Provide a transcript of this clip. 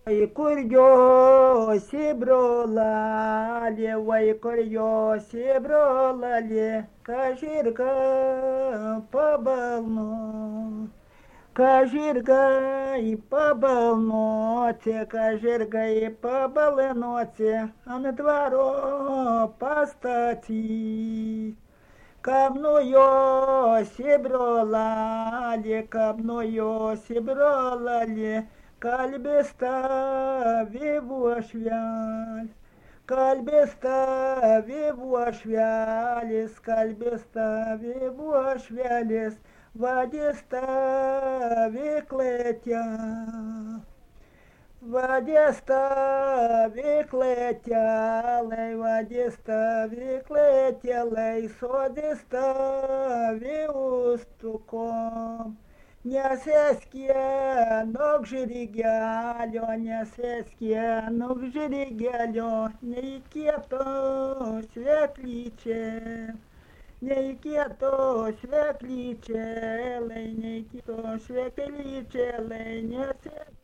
Kur josi brolali, vai kur josi brolali, kažirga pabalno. Kažirgai pabalnoti, kažirgai pabalnoti, ant dvaro pastatyti. Kam nujosi brolali, kam nujosi brolali, kalbės tavi uošvelis, kalbės tavi uošvelis, kalbės tavi uošvelis, vadės tavi klėtė. Vadės tavi klėtelei, vadės tavi klėtelei, sodės tavi ustukom. Nesėskienok žirigelio, nesėskienok žirigelio, nei kieto svetlyčia. Nei kieto svetlyčia, nei kieto svetlyčia, nesėskienok.